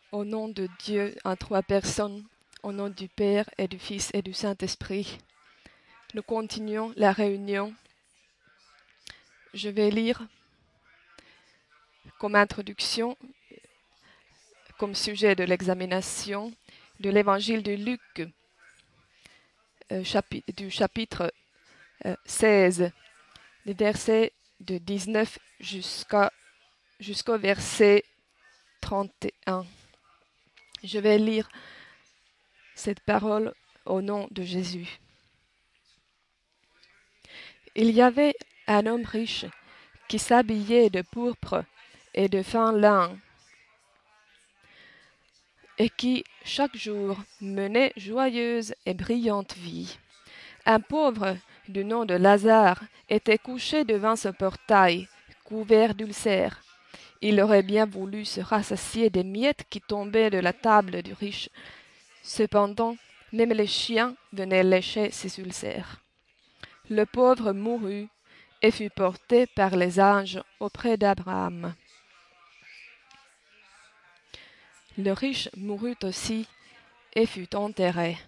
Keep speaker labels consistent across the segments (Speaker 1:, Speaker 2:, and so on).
Speaker 1: Au nom de Dieu en trois personnes, au nom du Père et du Fils et du Saint-Esprit, nous continuons la réunion. Je vais lire comme introduction, comme sujet de l'examination, de l'évangile de Luc, du chapitre 16, des versets de 19 jusqu'au verset 31. Je vais lire cette parole au nom de Jésus. Il y avait un homme riche qui s'habillait de pourpre et de fin lin, et qui, chaque jour, menait joyeuse et brillante vie. Un pauvre du nom de Lazare était couché devant ce portail, couvert d'ulcères. Il aurait bien voulu se rassasier des miettes qui tombaient de la table du riche. Cependant, même les chiens venaient lécher ses ulcères. Le pauvre mourut et fut porté par les anges auprès d'Abraham. Le riche mourut aussi et fut enterré.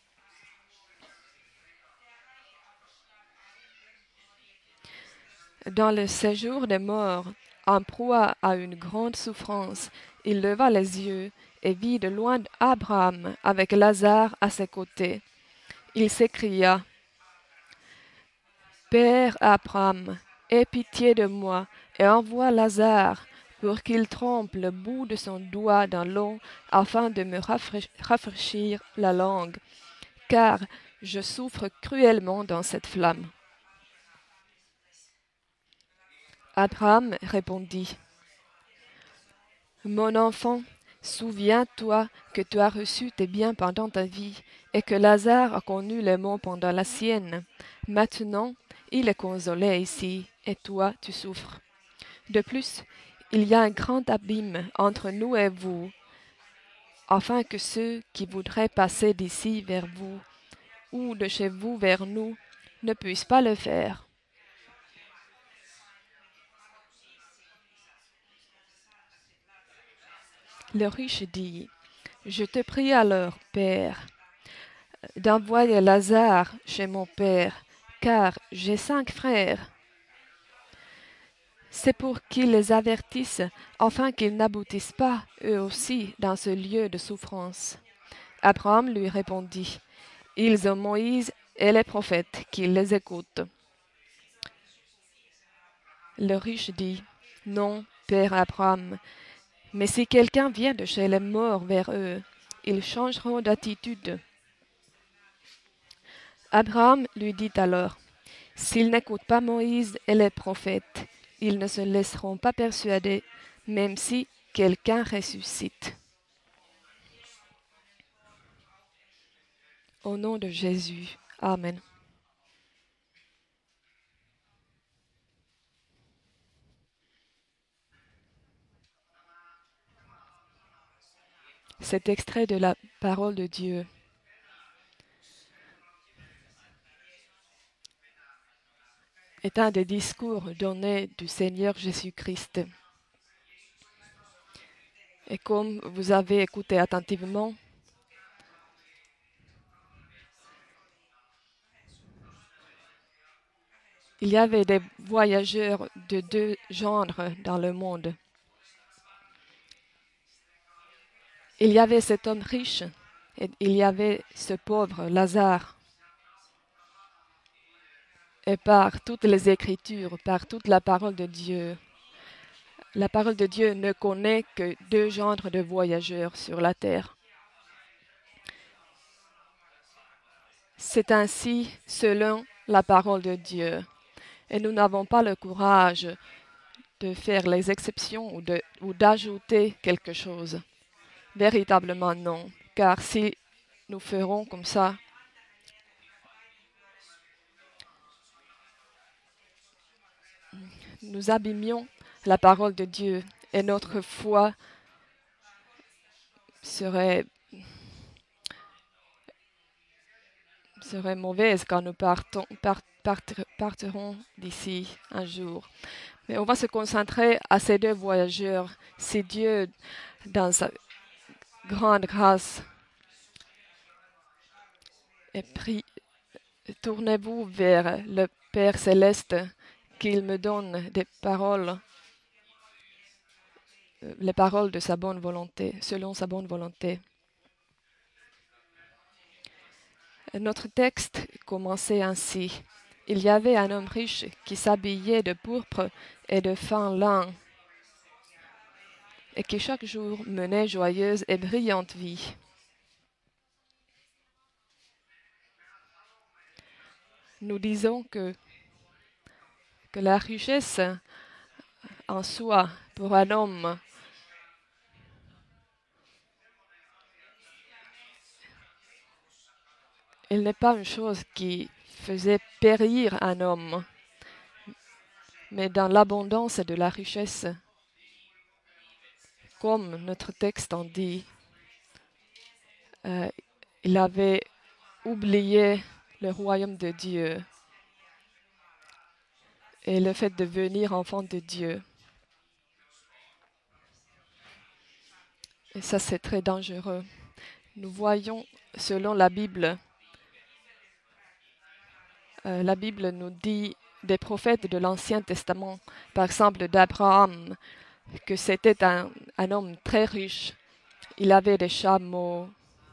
Speaker 1: Dans le séjour des morts, en proie à une grande souffrance, il leva les yeux et vit de loin Abraham avec Lazare à ses côtés. Il s'écria: « Père Abraham, aie pitié de moi et envoie Lazare pour qu'il trempe le bout de son doigt dans l'eau afin de me rafraîchir la langue, car je souffre cruellement dans cette flamme. » Abraham répondit: « Mon enfant, souviens-toi que tu as reçu tes biens pendant ta vie et que Lazare a connu les maux pendant la sienne. Maintenant, il est consolé ici et toi tu souffres. De plus, il y a un grand abîme entre nous et vous, afin que ceux qui voudraient passer d'ici vers vous ou de chez vous vers nous ne puissent pas le faire. » Le riche dit: « Je te prie alors, Père, d'envoyer Lazare chez mon père, car j'ai 5 frères. C'est pour qu'ils les avertissent, afin qu'ils n'aboutissent pas, eux aussi, dans ce lieu de souffrance. » Abraham lui répondit: « Ils ont Moïse et les prophètes qui les écoutent. » Le riche dit: « Non, Père Abraham, mais si quelqu'un vient de chez les morts vers eux, ils changeront d'attitude. » Abraham lui dit alors: « S'ils n'écoutent pas Moïse et les prophètes, ils ne se laisseront pas persuader, même si quelqu'un ressuscite. » Au nom de Jésus. Amen. Cet extrait de la parole de Dieu est un des discours donnés du Seigneur Jésus-Christ. Et comme vous avez écouté attentivement, il y avait des voyageurs de 2 genres dans le monde. Il y avait cet homme riche et il y avait ce pauvre Lazare. Et par toutes les Écritures, par toute la parole de Dieu, la parole de Dieu ne connaît que 2 genres de voyageurs sur la terre. C'est ainsi selon la parole de Dieu. Et nous n'avons pas le courage de faire les exceptions ou d'ajouter quelque chose. Véritablement non, car si nous ferons comme ça, nous abîmions la parole de Dieu et notre foi serait mauvaise quand nous partirons d'ici un jour. Mais on va se concentrer à ces 2 voyageurs. Si Dieu, dans grande grâce. Et tournez-vous vers le Père céleste, qu'il me donne des paroles, les paroles de sa bonne volonté, selon sa bonne volonté. Notre texte commençait ainsi. Il y avait un homme riche qui s'habillait de pourpre et de fin lin, et qui chaque jour menait joyeuse et brillante vie. Nous disons que la richesse en soi, pour un homme, elle n'est pas une chose qui faisait périr un homme, mais dans l'abondance de la richesse, comme notre texte en dit, il avait oublié le royaume de Dieu et le fait de devenir enfant de Dieu. Et ça, c'est très dangereux. Nous voyons, selon la Bible nous dit des prophètes de l'Ancien Testament, par exemple d'Abraham, que c'était un homme très riche. Il avait des chameaux,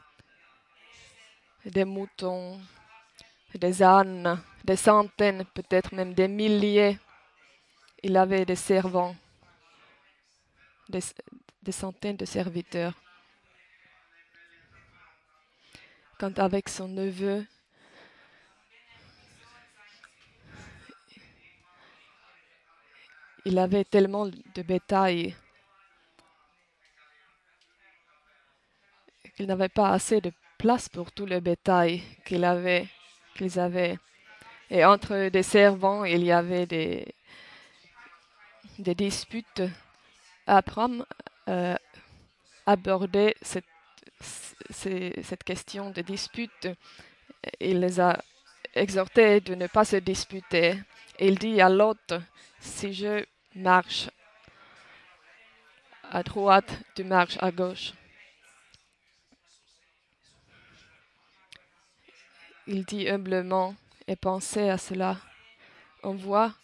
Speaker 1: des moutons, des ânes, des centaines, peut-être même des milliers. Il avait des servants, des centaines de serviteurs. Quand avec son neveu, il avait tellement de bétail qu'il n'avait pas assez de place pour tout le bétail qu'ils avaient. Et entre des servants, il y avait des disputes. Abraham abordait cette question de dispute. Il les a exhortés de ne pas se disputer. Il dit à l'autre, si je marche à droite, tu marches à gauche. Il dit humblement, et pensez à cela. On voit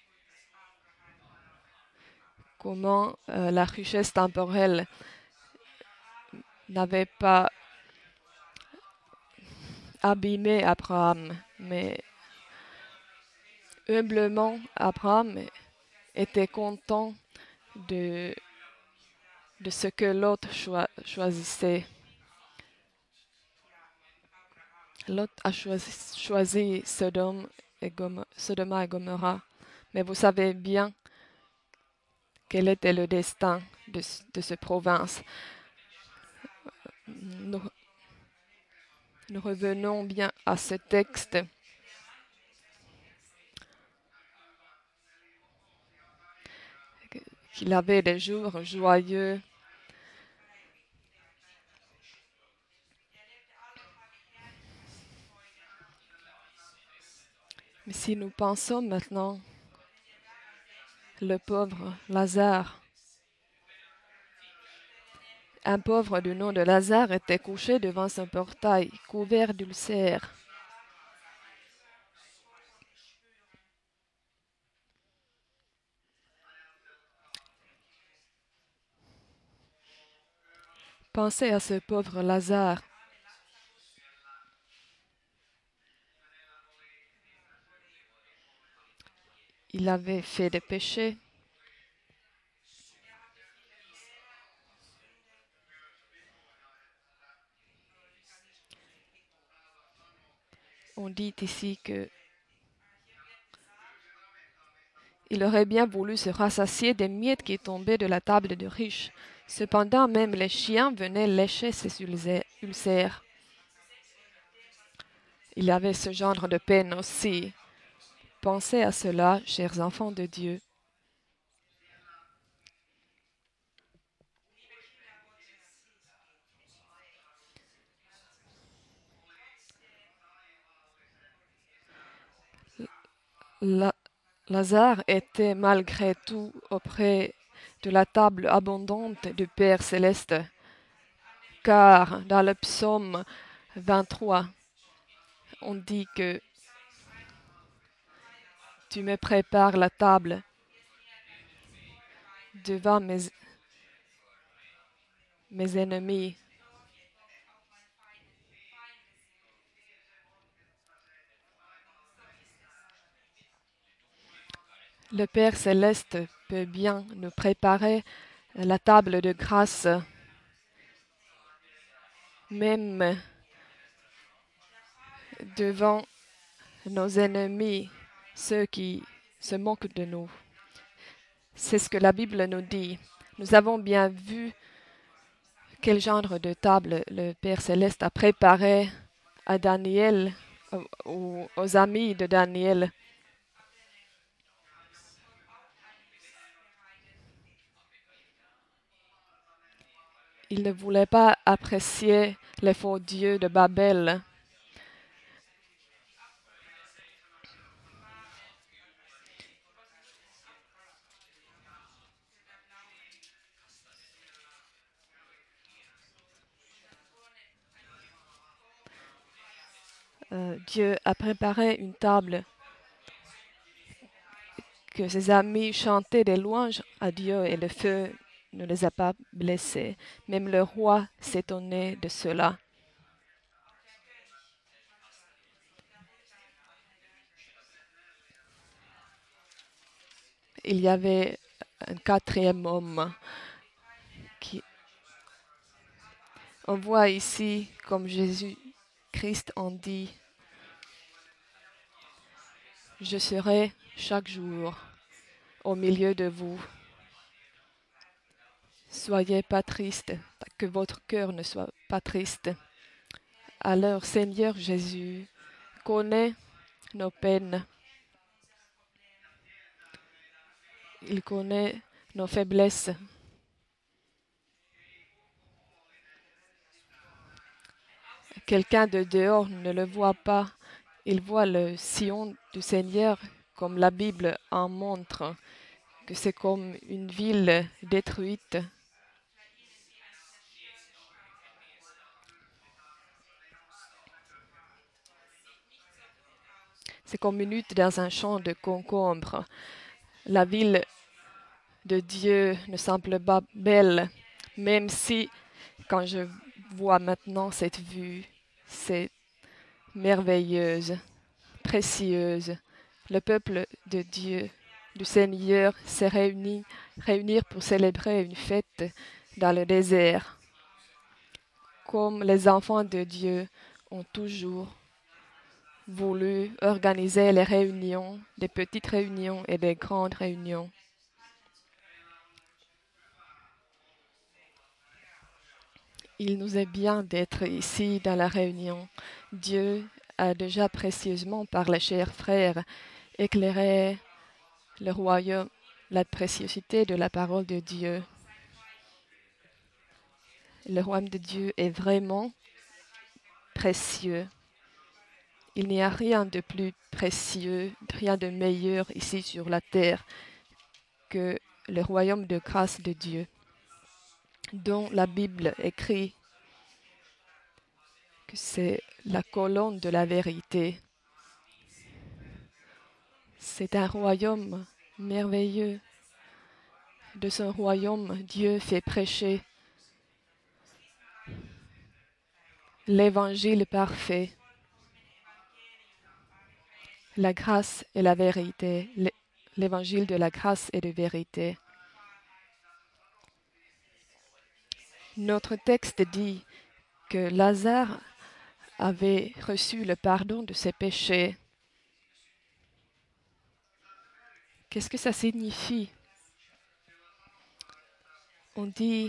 Speaker 1: comment la richesse temporelle n'avait pas abîmé Abraham, mais humblement, Abraham était content de ce que l'autre choisissait. Lot a choisi Sodoma et Gomorrha. Mais vous savez bien quel était le destin de cette province. Nous revenons bien à ce texte. Qu'il avait des jours joyeux. Mais si nous pensons maintenant, le pauvre Lazare, un pauvre du nom de Lazare était couché devant son portail, couvert d'ulcères. Pensez à ce pauvre Lazare. Il avait fait des péchés. On dit ici que il aurait bien voulu se rassasier des miettes qui tombaient de la table de riches. Cependant, même les chiens venaient lécher ses ulcères. Il avait ce genre de peine aussi. Pensez à cela, chers enfants de Dieu. Lazare était malgré tout auprès de la table abondante du Père céleste, car dans le psaume 23, on dit que tu me prépares la table devant mes ennemis. Le Père céleste peut bien nous préparer la table de grâce, même devant nos ennemis, ceux qui se moquent de nous. C'est ce que la Bible nous dit. Nous avons bien vu quel genre de table le Père céleste a préparé à Daniel, aux amis de Daniel. Il ne voulait pas apprécier les faux dieux de Babel. Dieu a préparé une table que ses amis chantaient des louanges à Dieu et le feu ne les a pas blessés. Même le roi s'étonnait de cela. Il y avait un quatrième homme qui, on voit ici, comme Jésus-Christ en dit, je serai chaque jour au milieu de vous. Soyez pas tristes, que votre cœur ne soit pas triste. Alors, Seigneur Jésus connaît nos peines. Il connaît nos faiblesses. Quelqu'un de dehors ne le voit pas. Il voit le Sion du Seigneur comme la Bible en montre, que c'est comme une ville détruite. C'est comme une hutte dans un champ de concombres. La ville de Dieu ne semble pas belle, même si, quand je vois maintenant cette vue, c'est merveilleuse, précieuse. Le peuple de Dieu, du Seigneur, s'est réunir pour célébrer une fête dans le désert, comme les enfants de Dieu ont toujours voulu organiser les réunions, des petites réunions et des grandes réunions. Il nous est bien d'être ici dans la réunion. Dieu a déjà précieusement, par les chers frères, éclairé le royaume, la préciosité de la parole de Dieu. Le royaume de Dieu est vraiment précieux. Il n'y a rien de plus précieux, rien de meilleur ici sur la terre que le royaume de grâce de Dieu, dont la Bible écrit que c'est la colonne de la vérité. C'est un royaume merveilleux. De son royaume, Dieu fait prêcher l'évangile parfait, la grâce et la vérité, l'évangile de la grâce et de vérité. Notre texte dit que Lazare avait reçu le pardon de ses péchés. Qu'est-ce que ça signifie? On dit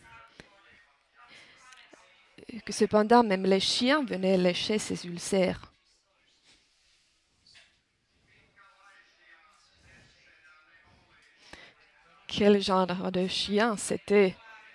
Speaker 1: que cependant même les chiens venaient lécher ses ulcères. Quel genre de chien c'était?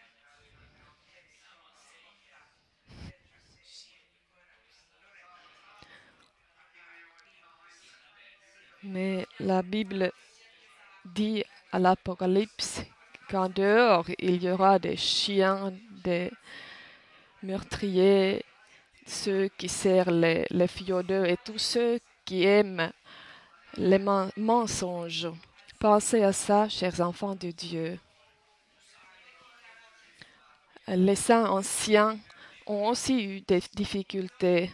Speaker 1: Mais la Bible dit à l'Apocalypse qu'en dehors, il y aura des chiens, meurtriers, ceux qui serrent les fiodeux et tous ceux qui aiment les mensonges. Pensez à ça, chers enfants de Dieu. Les saints anciens ont aussi eu des difficultés,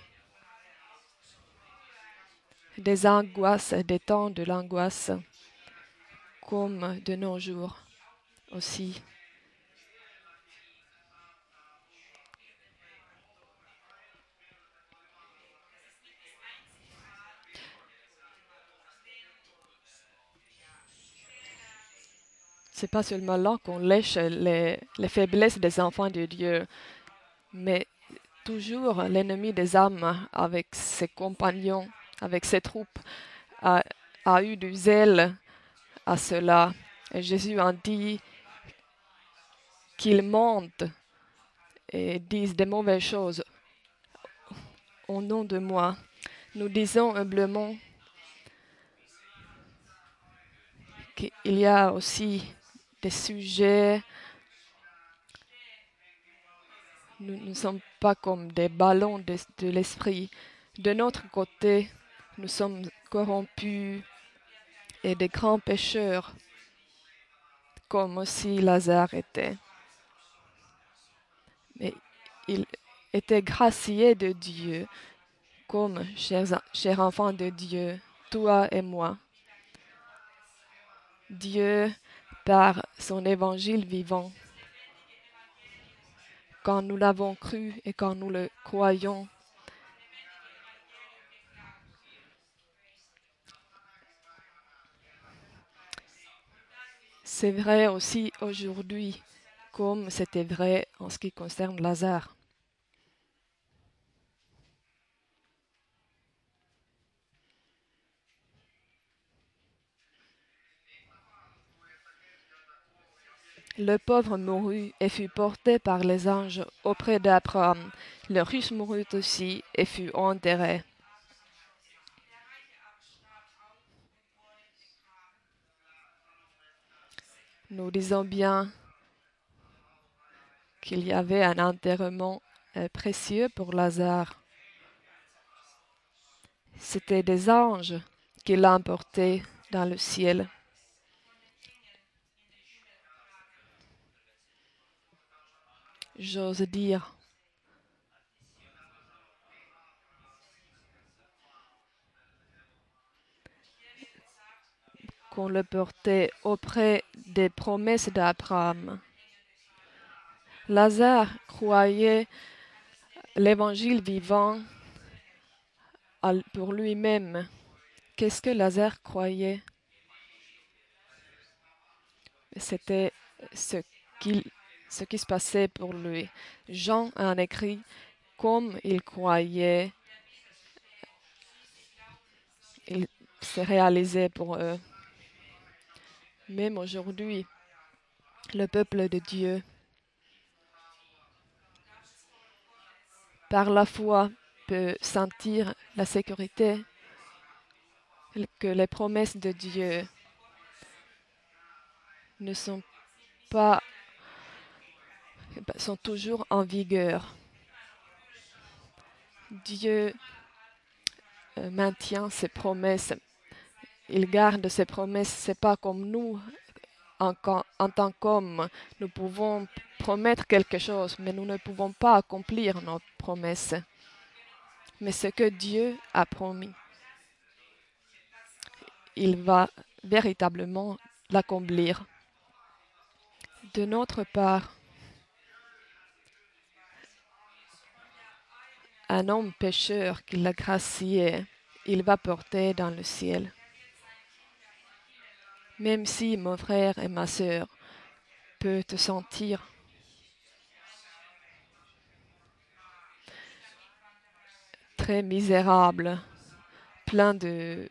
Speaker 1: des angoisses, des temps de l'angoisse, comme de nos jours aussi. C'est pas seulement là qu'on lèche les faiblesses des enfants de Dieu, mais toujours l'ennemi des âmes avec ses compagnons, avec ses troupes, a, a eu du zèle à cela. Et Jésus en dit qu'ils mentent et disent des mauvaises choses au nom de moi. Nous disons humblement qu'il y a aussi des sujets. Nous ne sommes pas comme des ballons de l'esprit. De notre côté, nous sommes corrompus et des grands pécheurs, comme aussi Lazare était. Mais il était gracié de Dieu, comme chers enfants de Dieu, toi et moi. Dieu, par son évangile vivant, quand nous l'avons cru et quand nous le croyons, c'est vrai aussi aujourd'hui, comme c'était vrai en ce qui concerne Lazare. Le pauvre mourut et fut porté par les anges auprès d'Abraham. Le riche mourut aussi et fut enterré. Nous disons bien qu'il y avait un enterrement précieux pour Lazare. C'était des anges qui l'emportaient dans le ciel. J'ose dire qu'on le portait auprès des promesses d'Abraham. Lazare croyait l'évangile vivant pour lui-même. Qu'est-ce que Lazare croyait? C'était qu'il, ce qui se passait pour lui. Jean en écrit comme il croyait, il se réalisait pour eux. Même aujourd'hui, le peuple de Dieu, par la foi, peut sentir la sécurité que les promesses de Dieu ne sont pas, sont toujours en vigueur. Dieu maintient ses promesses. Il garde ses promesses. C'est pas comme nous, en tant qu'hommes. Nous pouvons promettre quelque chose, mais nous ne pouvons pas accomplir nos promesses. Mais ce que Dieu a promis, il va véritablement l'accomplir. De notre part, un homme pécheur qui l'a gracié, il va porter dans le ciel. Même si mon frère et ma sœur peuvent te sentir très misérable, plein de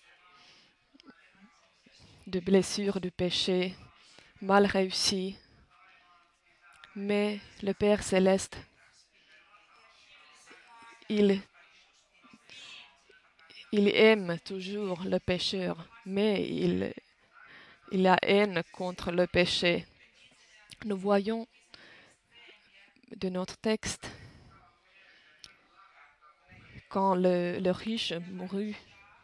Speaker 1: blessures, de péchés, mal réussi. Mais le Père céleste, il aime toujours le pécheur, mais il a haine contre le péché. Nous voyons de notre texte quand le riche mourut.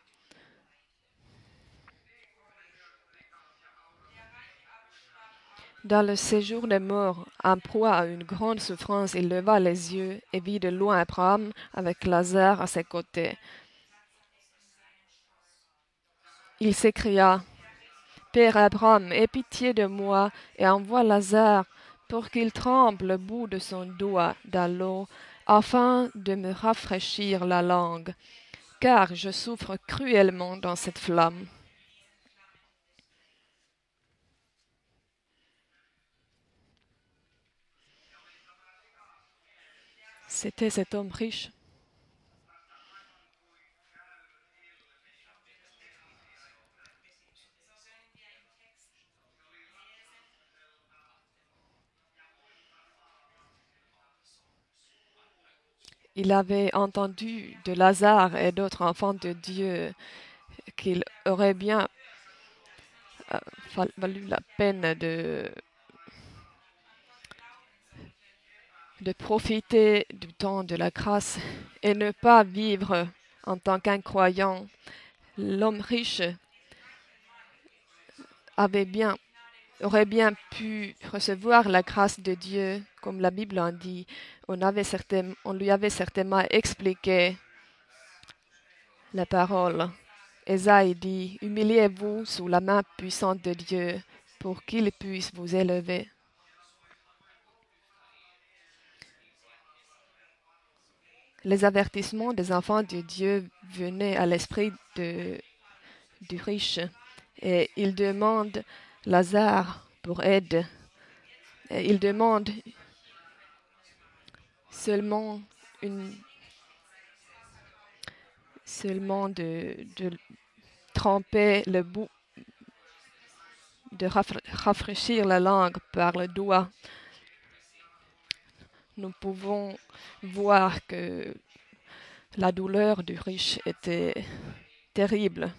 Speaker 1: Dans le séjour des morts, en proie à une grande souffrance, il leva les yeux et vit de loin Abraham avec Lazare à ses côtés. Il s'écria, « Père Abraham, aie pitié de moi et envoie Lazare pour qu'il trempe le bout de son doigt dans l'eau afin de me rafraîchir la langue, car je souffre cruellement dans cette flamme. » C'était cet homme riche. Il avait entendu de Lazare et d'autres enfants de Dieu qu'il aurait bien valu la peine de profiter du temps de la grâce et ne pas vivre en tant qu'incroyant. L'homme riche aurait bien pu recevoir la grâce de Dieu, comme la Bible en dit. On lui avait certainement expliqué la parole. Ésaïe dit, « Humiliez-vous sous la main puissante de Dieu pour qu'il puisse vous élever. » Les avertissements des enfants de Dieu venaient à l'esprit du riche et il demande Lazare pour aide. Et il demande seulement de tremper le bout, de rafraîchir la langue par le doigt. Nous pouvons voir que la douleur du riche était terrible.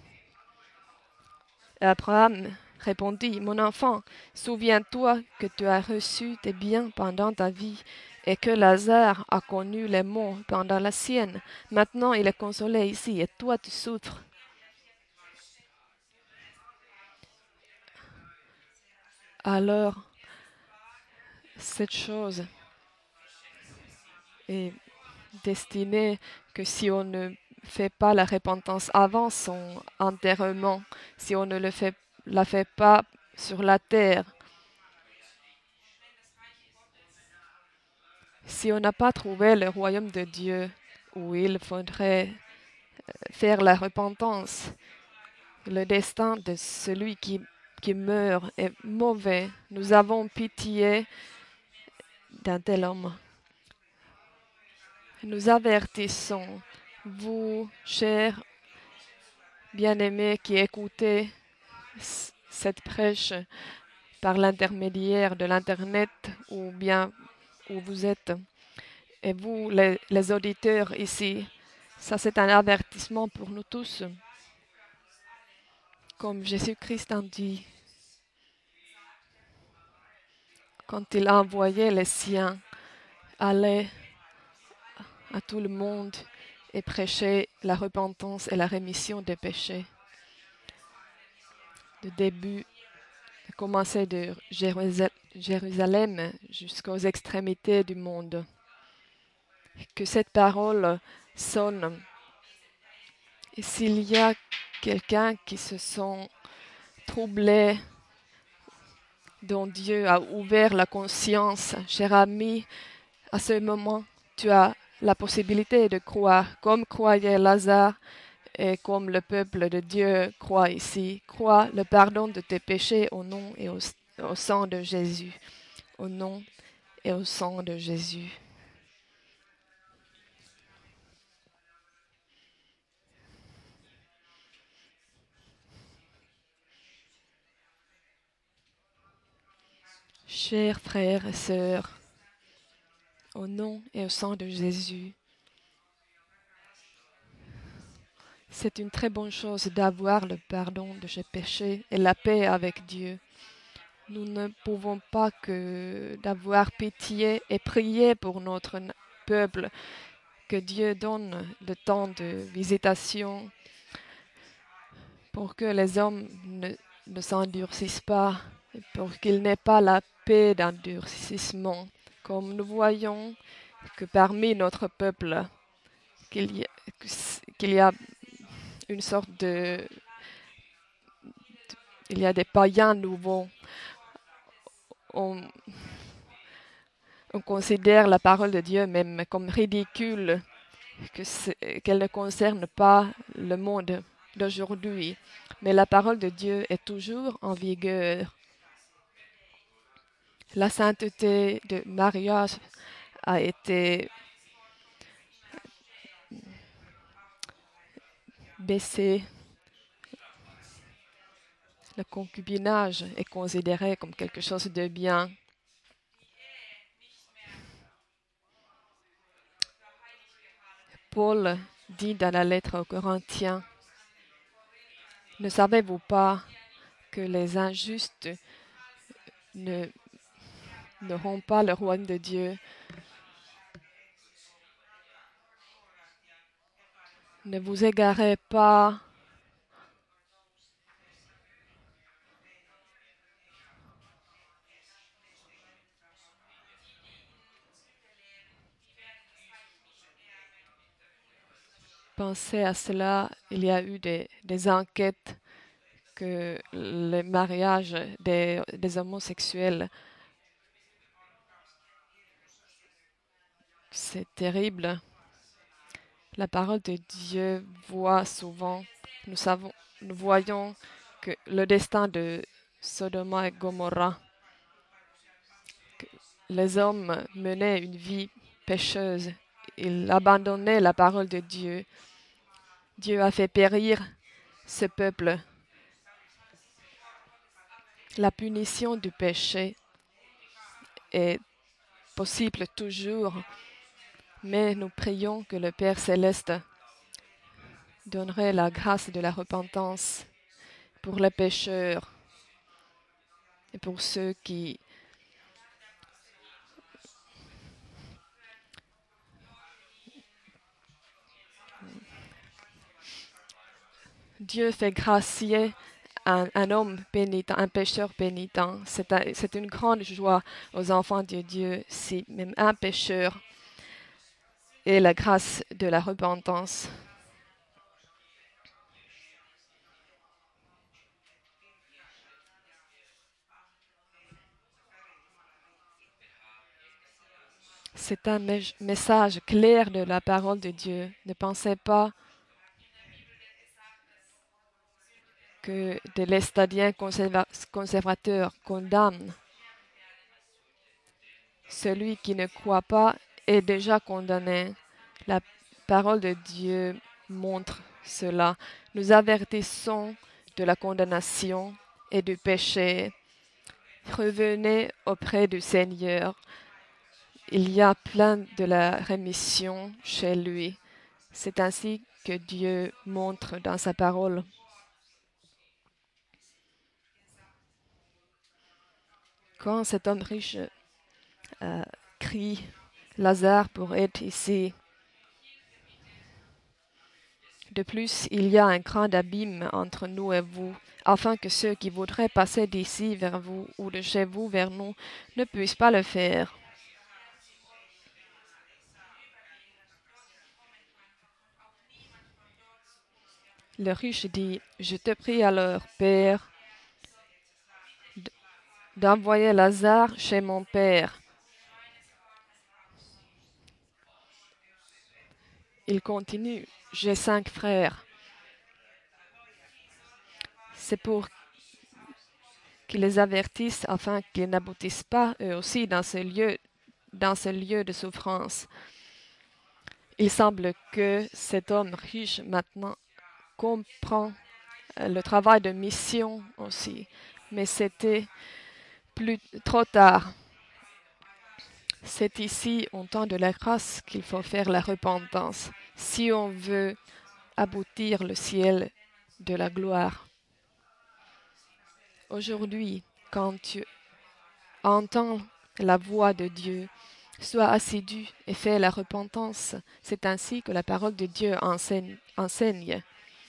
Speaker 1: Abraham répondit, « Mon enfant, souviens-toi que tu as reçu tes biens pendant ta vie et que Lazare a connu les maux pendant la sienne. Maintenant, il est consolé ici et toi tu souffres. » Alors, cette chose est destinée que si on ne fait pas la repentance avant son enterrement, si on ne la fait pas sur la terre, si on n'a pas trouvé le royaume de Dieu où il faudrait faire la repentance, le destin de celui qui meurt est mauvais. Nous avons pitié d'un tel homme. Nous avertissons, vous, chers bien-aimés qui écoutez cette prêche par l'intermédiaire de l'Internet ou bien où vous êtes, et vous, les auditeurs ici, ça c'est un avertissement pour nous tous. Comme Jésus-Christ en dit, quand il a envoyé les siens aller à tout le monde et prêcher la repentance et la rémission des péchés. Le début, commencer de Jérusalem jusqu'aux extrémités du monde. Que cette parole sonne. Et s'il y a quelqu'un qui se sent troublé, dont Dieu a ouvert la conscience, cher ami, à ce moment, tu as la possibilité de croire, comme croyait Lazare et comme le peuple de Dieu croit ici. Crois le pardon de tes péchés au nom et au sang de Jésus. Au nom et au sang de Jésus. Chers frères et sœurs, au nom et au sang de Jésus, c'est une très bonne chose d'avoir le pardon de ses péchés et la paix avec Dieu. Nous ne pouvons pas que d'avoir pitié et prier pour notre peuple, que Dieu donne le temps de visitation pour que les hommes ne s'endurcissent pas, pour qu'il n'ait pas la paix d'endurcissement, comme nous voyons que parmi notre peuple, qu'il y, qu'il y a une sorte de... Il y a des païens nouveaux. On considère la parole de Dieu même comme ridicule, qu'elle ne concerne pas le monde d'aujourd'hui. Mais la parole de Dieu est toujours en vigueur. La sainteté de mariage a été baissée. Le concubinage est considéré comme quelque chose de bien. Paul dit dans la lettre aux Corinthiens, « Ne savez-vous pas que les injustes n'auront pas le royaume de Dieu? Ne vous égarez pas. » Pensez à cela, il y a eu des enquêtes que le mariage des homosexuels, c'est terrible. La parole de Dieu voit souvent, nous voyons que le destin de Sodome et Gomorrha, que les hommes menaient une vie pécheuse, ils abandonnaient la parole de Dieu. Dieu a fait périr ce peuple. La punition du péché est possible toujours, mais nous prions que le Père céleste donnerait la grâce de la repentance pour les pécheurs et pour ceux qui Dieu fait gracier un homme pénitent, un pécheur pénitent. C'est une grande joie aux enfants de Dieu si même un pécheur ait la grâce de la repentance. C'est un message clair de la parole de Dieu. Ne pensez pas que des lestadiens conservateurs condamnent. Celui qui ne croit pas est déjà condamné. La parole de Dieu montre cela. Nous avertissons de la condamnation et du péché. Revenez auprès du Seigneur. Il y a plein de la rémission chez lui. C'est ainsi que Dieu montre dans sa parole. Quand cet homme riche crie, Lazare pour être ici. De plus, il y a un grand abîme entre nous et vous, afin que ceux qui voudraient passer d'ici vers vous ou de chez vous vers nous ne puissent pas le faire. Le riche dit, « Je te prie alors, Père, d'envoyer Lazare chez mon père. » Il continue, « J'ai 5 frères. » C'est pour qu'ils les avertissent afin qu'ils n'aboutissent pas eux aussi dans ce lieu de souffrance. Il semble que cet homme riche maintenant comprend le travail de mission aussi, mais c'était trop tard. C'est ici, au temps de la grâce, qu'il faut faire la repentance, si on veut aboutir le ciel de la gloire. Aujourd'hui, quand tu entends la voix de Dieu, Sois assidu et fais la repentance. C'est ainsi que la parole de Dieu enseigne.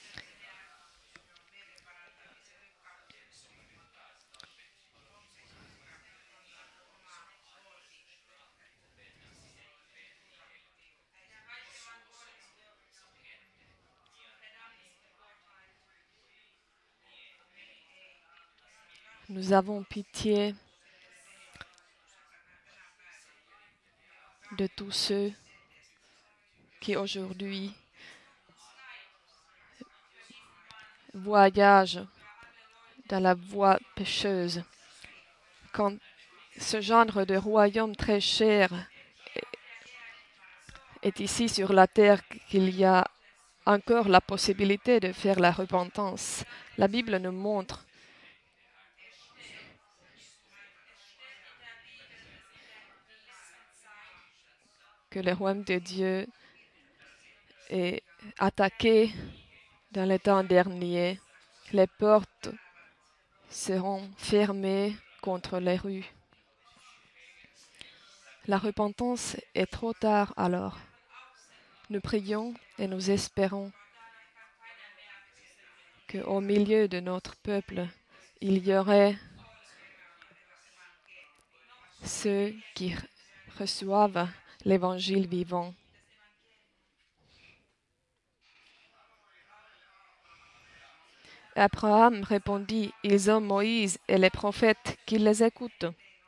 Speaker 1: Nous avons pitié de tous ceux qui aujourd'hui voyagent dans la voie pécheuse. Quand ce genre de royaume très cher est ici sur la terre, qu'il y a encore la possibilité de faire la repentance. La Bible nous montre que le royaume de Dieu est attaqué dans les temps derniers. Les portes seront fermées contre les rues. La repentance est trop tard alors. Nous prions et nous espérons qu'au milieu de notre peuple, il y aurait ceux qui reçoivent l'évangile vivant. Abraham répondit, ils ont Moïse et les prophètes qui les écoutent.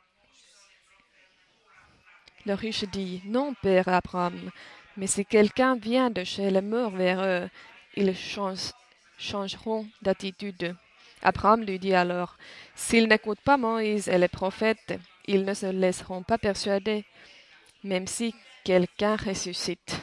Speaker 1: Le riche dit, non, père Abraham, mais si quelqu'un vient de chez les morts vers eux, ils changeront d'attitude. Abraham lui dit alors, s'ils n'écoutent pas Moïse et les prophètes, ils ne se laisseront pas persuader, même si quelqu'un ressuscite.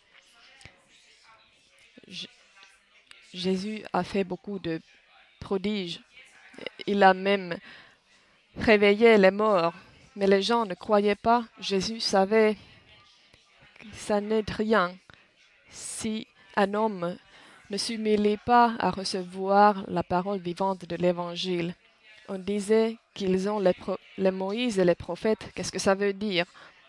Speaker 1: Jésus a fait beaucoup de prodiges. Il a même réveillé les morts. Mais les gens ne croyaient pas. Jésus savait que ça n'est rien si un homme ne s'humilie pas à recevoir la parole vivante de l'Évangile. On disait qu'ils ont les Moïse et les prophètes. Qu'est-ce que ça veut dire?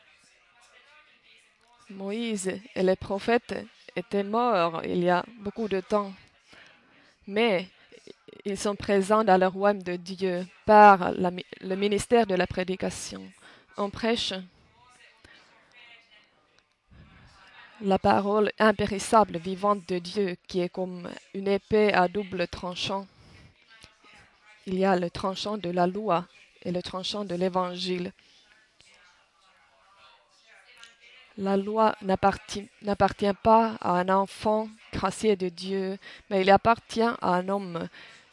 Speaker 1: Moïse et les prophètes étaient morts il y a beaucoup de temps. Mais ils sont présents dans le royaume de Dieu par le ministère de la prédication. On prêche la parole impérissable, vivante de Dieu, qui est comme une épée à double tranchant. Il y a le tranchant de la loi et le tranchant de l'Évangile. La loi n'appartient pas à un enfant gracié de Dieu, mais il appartient à un homme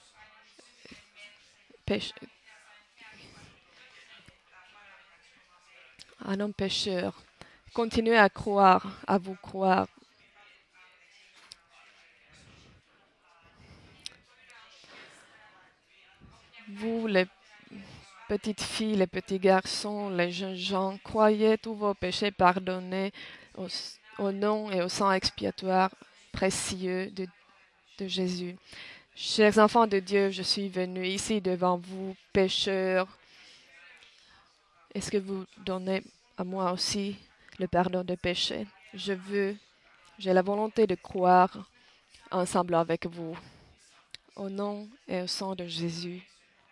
Speaker 1: pécheur. Continuez à croire, à vous croire. Vous, les petites filles, les petits garçons, les jeunes gens, croyez tous vos péchés pardonnés au nom et au sang expiatoire précieux de Jésus. Chers enfants de Dieu, je suis venu ici devant vous, pécheurs. Est-ce que vous donnez à moi aussi le pardon de péché? J'ai la volonté de croire ensemble avec vous. Au nom et au sang de Jésus.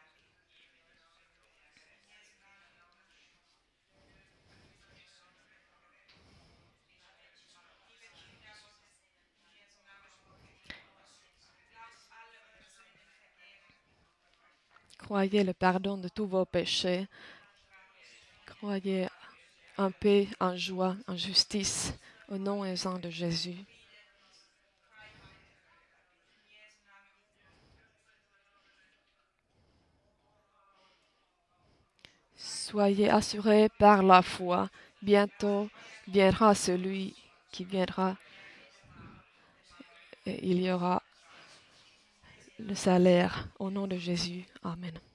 Speaker 1: Croyez le pardon de tous vos péchés. Croyez en paix, en joie, en justice, au nom et au sang de Jésus. Soyez assurés par la foi. Bientôt viendra celui qui viendra et il y aura le salaire au nom de Jésus. Amen.